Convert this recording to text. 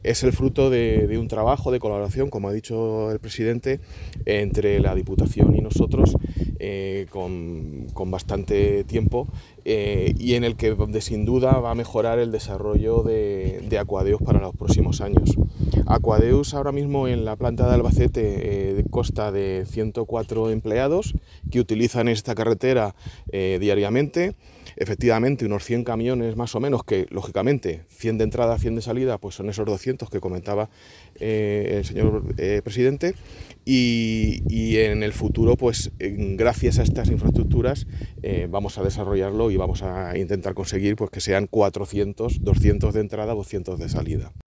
Es el fruto de un trabajo de colaboración, como ha dicho el presidente, entre la Diputación y nosotros, con bastante tiempo, y en el que donde sin duda va a mejorar el desarrollo de Aquadeus para los próximos años. Aquadeus ahora mismo en la planta de Albacete consta de 104 empleados que utilizan esta carretera diariamente. Efectivamente, unos 100 camiones más o menos, que lógicamente 100 de entrada, 100 de salida, pues son esos 200 que comentaba el señor presidente, y en el futuro, pues gracias a estas infraestructuras vamos a desarrollarlo y vamos a intentar conseguir pues que sean 400, 200 de entrada, 200 de salida.